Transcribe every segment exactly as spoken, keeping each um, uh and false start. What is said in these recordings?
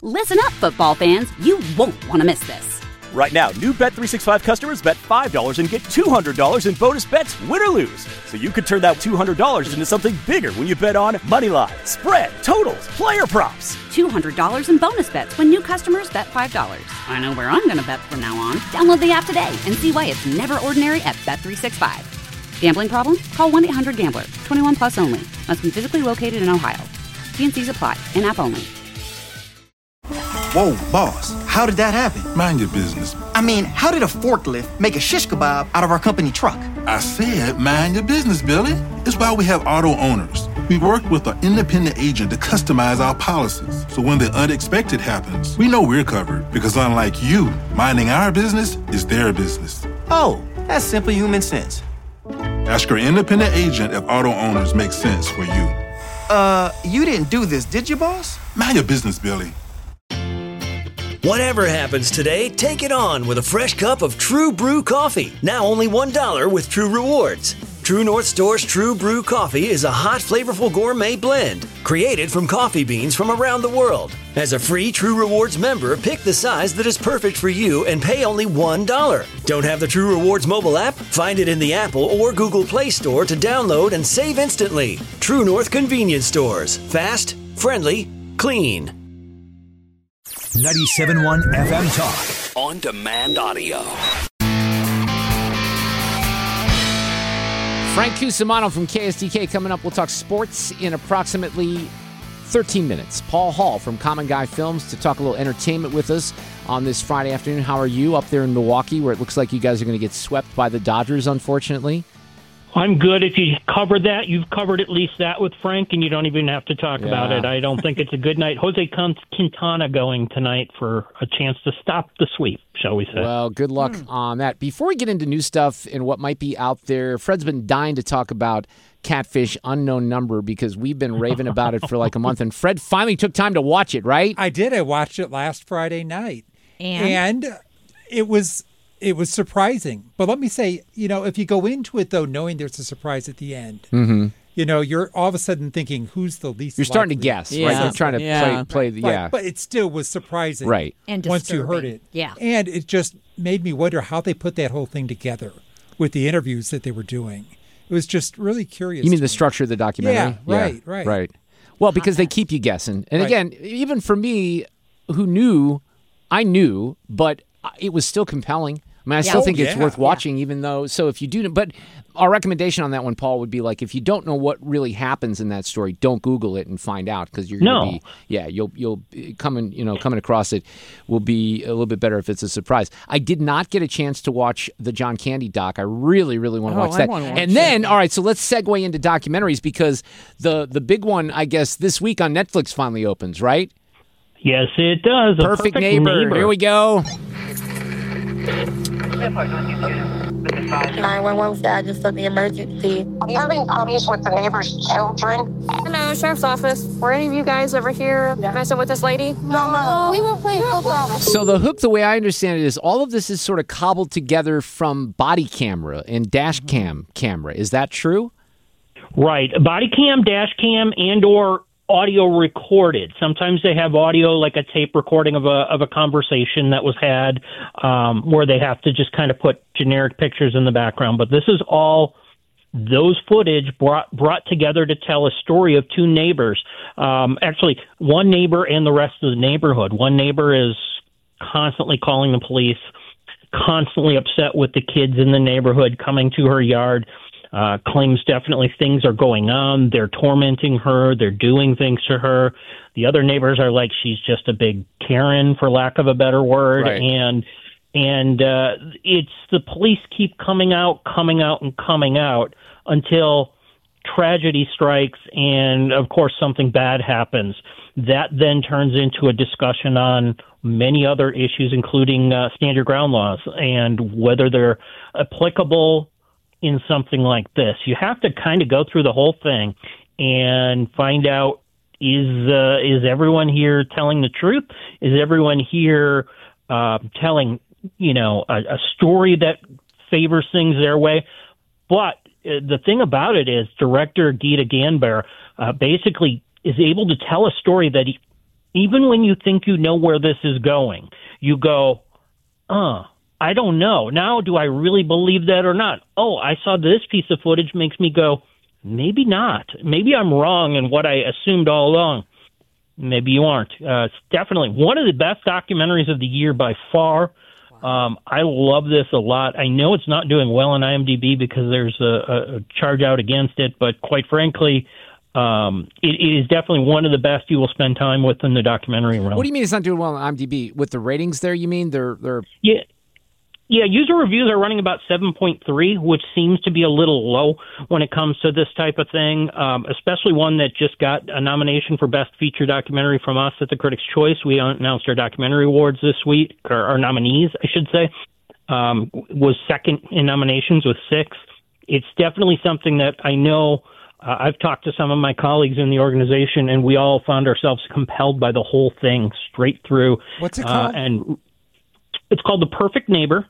Listen up, football fans. You won't want to miss this. Right now, new Bet three sixty-five customers bet five dollars and get two hundred dollars in bonus bets, win or lose. So you could turn that two hundred dollars into something bigger when you bet on money line, spread, totals, player props. two hundred dollars in bonus bets when new customers bet five dollars. I know where I'm going to bet from now on. Download the app today and see why it's never ordinary at Bet three sixty-five. Gambling problem? Call one eight hundred gambler. twenty-one plus only. Must be physically located in Ohio. T and C's apply. In-app only. Whoa, boss, how did that happen? Mind your business. I mean, how did a forklift make a shish kebab out of our company truck? I said mind your business, Billy. It's why we have auto owners. We work with an independent agent to customize our policies. So when the unexpected happens, we know we're covered. Because unlike you, minding our business is their business. Oh, that's simple human sense. Ask your independent agent if auto owners make sense for you. Uh, you didn't do this, did you, boss? Mind your business, Billy. Whatever happens today, take it on with a fresh cup of True Brew coffee. Now only one dollar with True Rewards. True North Store's True Brew coffee is a hot, flavorful gourmet blend created from coffee beans from around the world. As a free True Rewards member, pick the size that is perfect for you and pay only one dollar. Don't have the True Rewards mobile app? Find it in the Apple or Google Play Store to download and save instantly. True North Convenience Stores. Fast, friendly, clean. ninety-seven point one F M Talk. On demand audio. Frank Cusimano from K S D K coming up. We'll talk sports in approximately thirteen minutes. Paul Hall from Common Guy Films to talk a little entertainment with us on this Friday afternoon. How are you up there in Milwaukee, where it looks like you guys are going to get swept by the Dodgers, unfortunately? I'm good. If you covered that, you've covered at least that with Frank, and you don't even have to talk Yeah. about it. I don't think it's a good night. Jose Quintana going tonight for a chance to stop the sweep, shall we say. Well, good luck mm. on that. Before we get into new stuff and what might be out there, Fred's been dying to talk about Catfish Unknown Number because we've been raving about it for like a month, and Fred finally took time to watch it, right? I did. I watched it last Friday night. And? And it was... It was surprising. But let me say, you know, if you go into it, though, knowing there's a surprise at the end, mm-hmm. you know, you're all of a sudden thinking, who's the least You're starting likely? to guess, Yeah. right? You're trying to Yeah. play, play But, yeah. but it still was surprising. Right. And once you heard disturbing. it. Yeah. And it just made me wonder how they put that whole thing together with the interviews that they were doing. It was just really curious. You mean to the me. structure of the documentary? Yeah, right, right. Right. Well, because they keep you guessing. And Right. again, even for me, who knew, I knew, but it was still compelling. I mean, I still Oh, think it's yeah. worth watching, even though, so if you do, but our recommendation on that one, Paul, would be like, if you don't know what really happens in that story, don't Google it and find out, because you're going to No. be, yeah, you'll, you'll, coming, you know, coming across it will be a little bit better if it's a surprise. I did not get a chance to watch the John Candy doc. I really, really want to Oh, watch I that. wanna watch And then, that. all right, so let's segue into documentaries, because the, the big one, I guess, this week on Netflix finally opens, right? Yes, it does. A Perfect, neighbor. neighbor. Here we go. nine one one said I just took the emergency. Are you having problems with the neighbor's children? Hello, Sheriff's Office. Were any of you guys ever here messing with this lady? No, no. We were playing football. So the hook, the way I understand it, is all of this is sort of cobbled together from body camera and dash cam camera. Is that true? Right. Body cam, dash cam, and or audio recorded. Sometimes they have audio, like a tape recording of a of a conversation that was had, um, where they have to just kind of put generic pictures in the background. But this is all those footage brought brought together to tell a story of two neighbors. Um, actually, one neighbor and the rest of the neighborhood. One neighbor is constantly calling the police, constantly upset with the kids in the neighborhood coming to her yard. Uh, claims definitely things are going on. They're tormenting her. They're doing things to her. The other neighbors are like, she's just a big Karen, for lack of a better word. Right. And and uh, it's the police keep coming out, coming out, and coming out until tragedy strikes, and of course something bad happens. That then turns into a discussion on many other issues, including uh, stand your ground laws and whether they're applicable in something like this. You have to kind of go through the whole thing and find out, is uh, is everyone here telling the truth? Is everyone here uh, telling, you know, a, a story that favors things their way? But uh, the thing about it is, director Geeta Gambhir uh, basically is able to tell a story that he even when you think you know where this is going, you go, uh, I don't know. Now, do I really believe that or not? Oh, I saw this piece of footage makes me go, maybe not. Maybe I'm wrong in what I assumed all along. Maybe you aren't. Uh, it's definitely one of the best documentaries of the year by far. Um, I love this a lot. I know it's not doing well on IMDb because there's a, a charge out against it, but quite frankly, um, it, it is definitely one of the best you will spend time with in the documentary realm. What do you mean it's not doing well on IMDb? With the ratings there, you mean? They're they're Yeah. Yeah, user reviews are running about seven point three, which seems to be a little low when it comes to this type of thing, um, especially one that just got a nomination for Best Feature Documentary from us at the Critics' Choice. We announced our documentary awards this week, or our nominees, I should say, um, was second in nominations with six. It's definitely something that I know uh, I've talked to some of my colleagues in the organization, and we all found ourselves compelled by the whole thing straight through. What's it called? Uh, and it's called The Perfect Neighbor.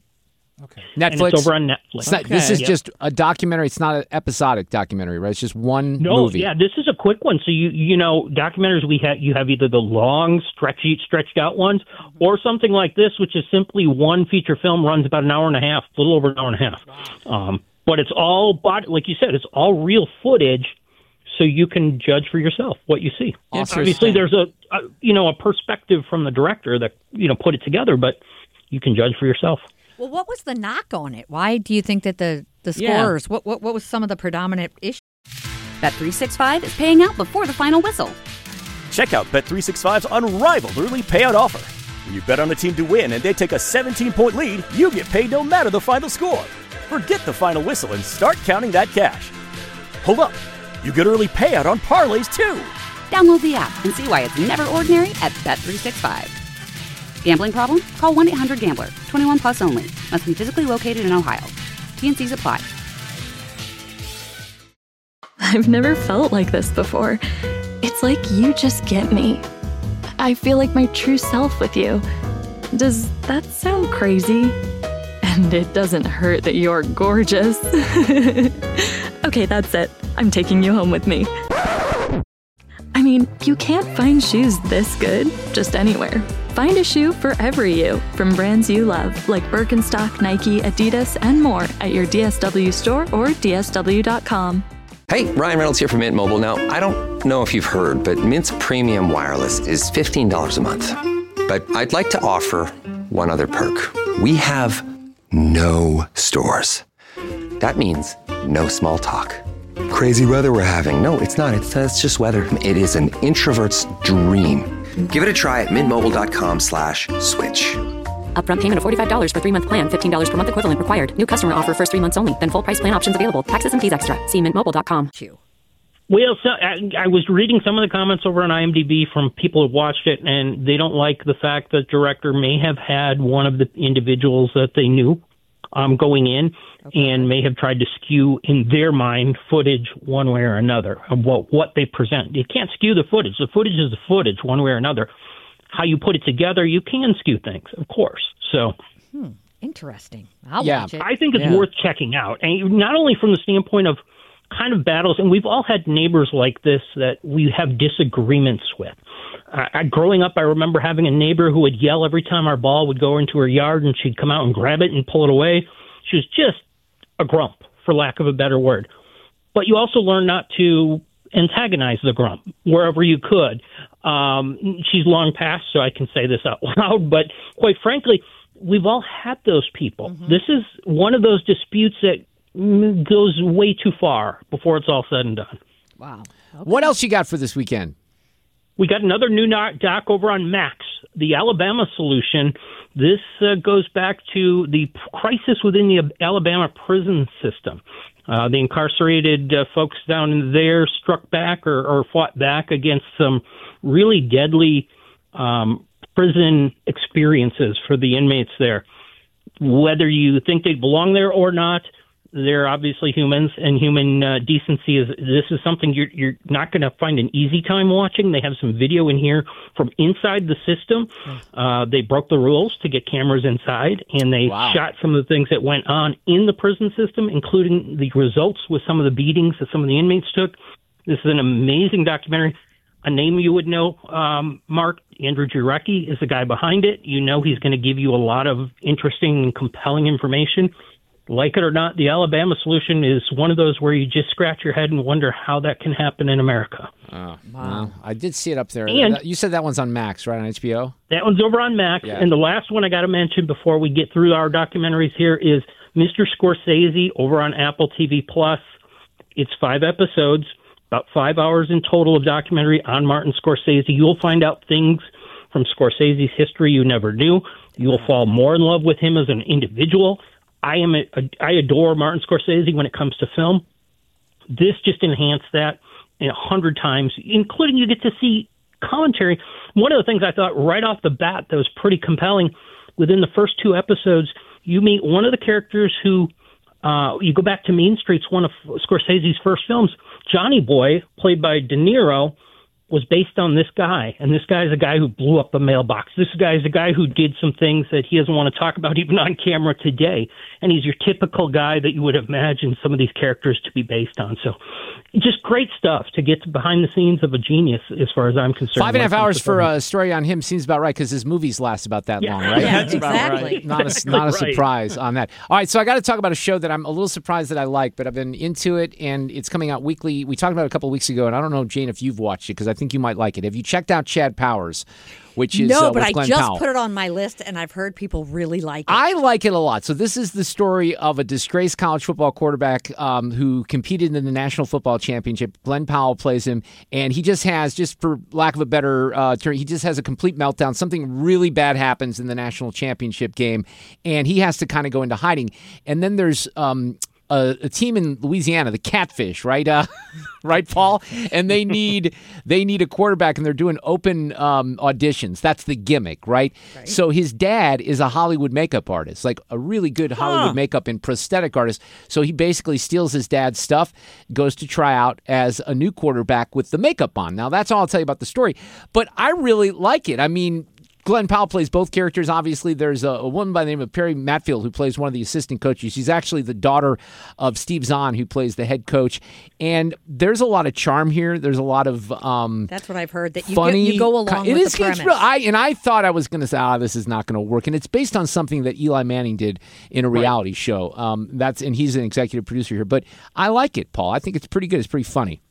Okay. Netflix. And it's over on Netflix. It's not, This is Yep. just a documentary. It's not an episodic documentary, right? It's just one No, movie. yeah, this is a quick one. So you you know, documentaries we have you have either the long, stretchy, stretched out ones, or something like this, which is simply one feature film, runs about an hour and a half, a little over an hour and a half. Um, but it's all body, like you said, it's all real footage, so you can judge for yourself what you see. Awesome. Obviously, there's a, a you know a perspective from the director that you know put it together, but you can judge for yourself. Well, what was the knock on it? Why do you think that the, the Yeah. scorers, what, what what was some of the predominant issues? Bet three sixty-five is paying out before the final whistle. Check out Bet three sixty-five's unrivaled early payout offer. When you bet on a team to win and they take a seventeen-point lead, you get paid no matter the final score. Forget the final whistle and start counting that cash. Hold up. You get early payout on parlays, too. Download the app and see why it's never ordinary at Bet three sixty-five. Gambling problem? Call one eight hundred gambler. twenty-one plus only. Must be physically located in Ohio. T N Cs apply. I've never felt like this before. It's like you just get me. I feel like my true self with you. Does that sound crazy? And it doesn't hurt that you're gorgeous. Okay, that's it. I'm taking you home with me. I mean, you can't find shoes this good just anywhere. Find a shoe for every you from brands you love, like Birkenstock, Nike, Adidas, and more at your D S W store or D S W dot com. Hey, Ryan Reynolds here from Mint Mobile. Now, I don't know if you've heard, but Mint's premium wireless is fifteen dollars a month. But I'd like to offer one other perk. We have no stores. That means no small talk. Crazy weather we're having. No, it's not. It's, uh, it's just weather. It is an introvert's dream. Give it a try at mintmobile.com slash switch. Upfront payment of forty-five dollars for three-month plan, fifteen dollars per month equivalent required. New customer offer first three months only. Then full price plan options available. Taxes and fees extra. See mint mobile dot com. Well, so, I, I was reading some of the comments over on IMDb from people who've watched it, and they don't like the fact that the director may have had one of the individuals that they knew um, going in and may have tried to skew, in their mind, footage one way or another of what, what they present. You can't skew the footage. The footage is the footage one way or another. How you put it together, you can skew things, of course. So, Hmm, interesting. I'll yeah, watch it. I think it's Yeah. worth checking out. And not only from the standpoint of kind of battles, and we've all had neighbors like this that we have disagreements with. Uh, I, growing up, I remember having a neighbor who would yell every time our ball would go into her yard, and she'd come out and grab it and pull it away. She was just a grump, for lack of a better word. But you also learn not to antagonize the grump wherever you could. Um, she's long past, so I can say this out loud, but quite frankly, we've all had those people. Mm-hmm. This is one of those disputes that mm, goes way too far before it's all said and done. Wow. What else you got for this weekend? We got another new doc over on Max, the Alabama Solution. This uh, goes back to the crisis within the Alabama prison system. Uh, the incarcerated uh, folks down there struck back or, or fought back against some really deadly um, prison experiences for the inmates there. Whether you think they belong there or not, they're obviously humans, and human uh, decency is, this is something you're, you're not going to find an easy time watching. They have some video in here from inside the system. Uh, they broke the rules to get cameras inside, and they Wow. shot some of the things that went on in the prison system, including the results with some of the beatings that some of the inmates took. This is an amazing documentary. a name you would know, um, Mark, Andrew Jarecki is the guy behind it. You know he's going to give you a lot of interesting and compelling information. Like it or not, the Alabama Solution is one of those where you just scratch your head and wonder how that can happen in America. Oh, wow. I did see it up there. And you said that one's on Max, right, on H B O? That one's over on Max. Yeah. And the last one I got to mention before we get through our documentaries here is Mister Scorsese over on Apple T V Plus. It's five episodes, about five hours in total of documentary on Martin Scorsese. You'll find out things from Scorsese's history you never knew. You'll fall more in love with him as an individual. I am a, a, I adore Martin Scorsese when it comes to film. This just enhanced that a hundred times, including you get to see commentary. One of the things I thought right off the bat that was pretty compelling, within the first two episodes, you meet one of the characters who, uh, you go back to Mean Streets, one of Scorsese's first films. Johnny Boy, played by De Niro, was based on this guy. And this guy is a guy who blew up a mailbox. This guy is a guy who did some things that he doesn't want to talk about even on camera today. And he's your typical guy that you would imagine some of these characters to be based on. So just great stuff to get behind the scenes of a genius as far as I'm concerned. Five and a half hours for a story on him seems about right because his movies last about that Yeah. long, right? Yeah, That's about exactly. right. Not a, Exactly not a right. surprise on that. All right, so I got to talk about a show that I'm a little surprised that I like, but I've been into it, and it's coming out weekly. We talked about it a couple of weeks ago, and I don't know, Jane, if you've watched it because I think you might like it. Have you checked out Chad Powers, which is no, uh, but with I Glenn just Powell? put it on my list, and I've heard people really like it. I like it a lot. So this is the story of a disgraced college football quarterback um, who competed in the National Football Championship. Glenn Powell plays him, and he just has, just for lack of a better uh, term, he just has a complete meltdown. Something really bad happens in the National Championship game, and he has to kind of go into hiding. And then there's um, a, a team in Louisiana, the Catfish, right? Uh, right, Paul? And they need they need a quarterback, and they're doing open um, auditions. That's the gimmick, right? right? So his dad is a Hollywood makeup artist, like a really good Hollywood huh. makeup and prosthetic artist. So he basically steals his dad's stuff, goes to try out as a new quarterback with the makeup on. Now, that's all I'll tell you about the story. But I really like it. I mean, Glenn Powell plays both characters. Obviously, there's a, a woman by the name of Perry Matfield who plays one of the assistant coaches. She's actually the daughter of Steve Zahn, who plays the head coach. And there's a lot of charm here. There's a lot of um, That's what I've heard, that you, funny, go, you go along it with is, the premise. It's real, I, and I thought I was going to say, ah, this is not going to work. And it's based on something that Eli Manning did in a reality right. show. Um, that's and he's an executive producer here. But I like it, Paul. I think it's pretty good. It's pretty funny.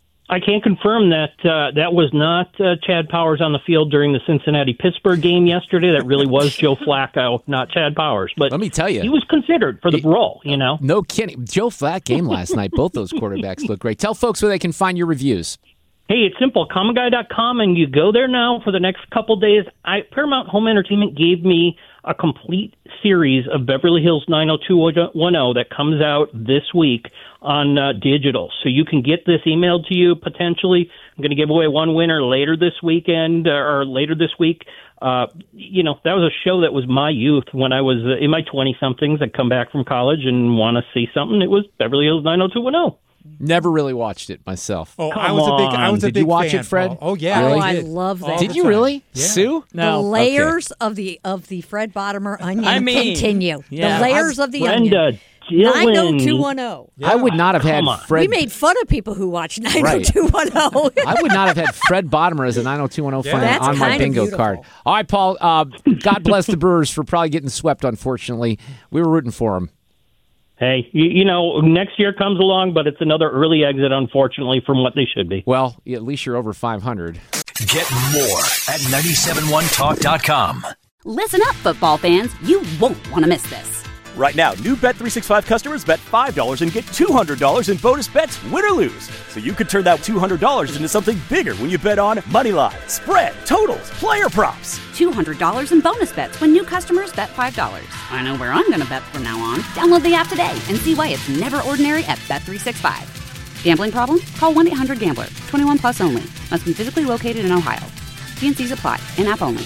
I can confirm that uh, that was not uh, Chad Powers on the field during the Cincinnati-Pittsburgh game yesterday. That really was Joe Flacco, not Chad Powers. But let me tell you, he was considered for the role, you know. No kidding. Joe Flacco game last night. Both those quarterbacks look great. Tell folks where they can find your reviews. Hey, it's simple. common guy dot com, and you go there now for the next couple days. I, Paramount Home Entertainment gave me a complete series of Beverly Hills nine oh two one oh that comes out this week on uh, digital. So you can get this emailed to you potentially. I'm going to give away one winner later this weekend uh, or later this week. Uh, you know, that was a show that was my youth when I was uh, in my twenty-somethings. I'd come back from college and want to see something. It was Beverly Hills nine oh two one oh. Never really watched it myself. Oh, Come I was a big, I was Did a big you watch fan, it, Fred? Paul. Oh yeah, Oh, I, I did. love All that. Did the you time. really, Yeah. Sue? The layers of the of the Fred Bottomer onion I mean, continue. yeah. The layers of the Brenda, onion. Dylan. nine oh two one oh. Yeah. I would not have had Come on. Fred. We made fun of people who watch nine oh Right. two one oh. I would not have had Fred Bottomer as a nine oh two one oh Yeah. fan That's on my kinda bingo beautiful. card. All right, Paul. Uh, God bless the Brewers for probably getting swept, unfortunately. We were rooting for them. Hey, you, you know, next year comes along, but it's another early exit, unfortunately, from what they should be. Well, at least you're over five hundred. Get more at nine seven one talk dot com. Listen up, football fans. You won't want to miss this. Right now, new Bet three sixty-five customers bet five dollars and get two hundred dollars in bonus bets, win or lose. So you could turn that two hundred dollars into something bigger when you bet on money line, spread, totals, player props. two hundred dollars in bonus bets when new customers bet five dollars. I know where I'm going to bet from now on. Download the app today and see why it's never ordinary at Bet three sixty-five. Gambling problem? Call one eight hundred gambler. twenty-one plus only. Must be physically located in Ohio. T and C's apply. In-app only.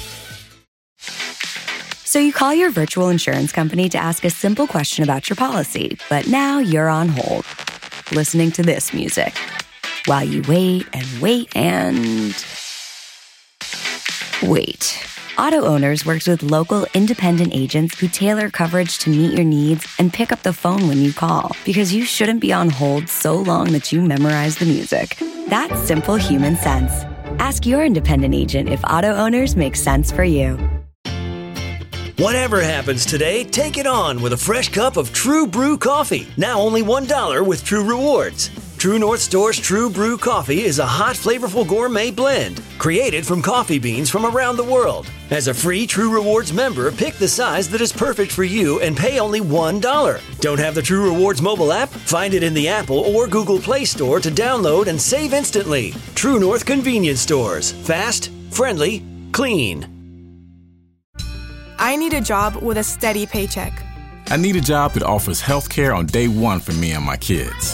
So you call your virtual insurance company to ask a simple question about your policy, but now you're on hold, listening to this music, while you wait and wait and wait. Auto Owners works with local independent agents who tailor coverage to meet your needs and pick up the phone when you call, because you shouldn't be on hold so long that you memorize the music. That's simple human sense. Ask your independent agent if Auto Owners makes sense for you. Whatever happens today, take it on with a fresh cup of True Brew coffee. Now only one dollar with True Rewards. True North Store's True Brew Coffee is a hot, flavorful gourmet blend created from coffee beans from around the world. As a free True Rewards member, pick the size that is perfect for you and pay only one dollar. Don't have the True Rewards mobile app? Find it in the Apple or Google Play Store to download and save instantly. True North Convenience Stores. Fast, friendly, clean. I need a job with a steady paycheck. I need a job that offers health care on day one for me and my kids.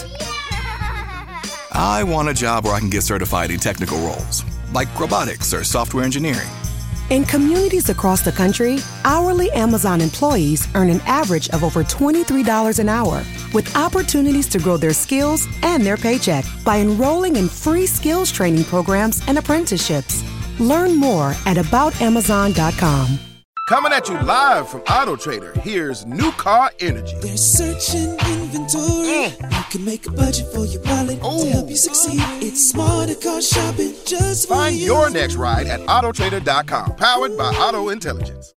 I want a job where I can get certified in technical roles, like robotics or software engineering. In communities across the country, hourly Amazon employees earn an average of over twenty-three dollars an hour, with opportunities to grow their skills and their paycheck by enrolling in free skills training programs and apprenticeships. Learn more at about amazon dot com. Coming at you live from Auto Trader, here's New Car Energy. They're searching inventory. Mm. You can make a budget for your wallet Ooh. To help you succeed. It's smarter car shopping just for Find you. your next ride at auto trader dot com. Powered by Auto Intelligence.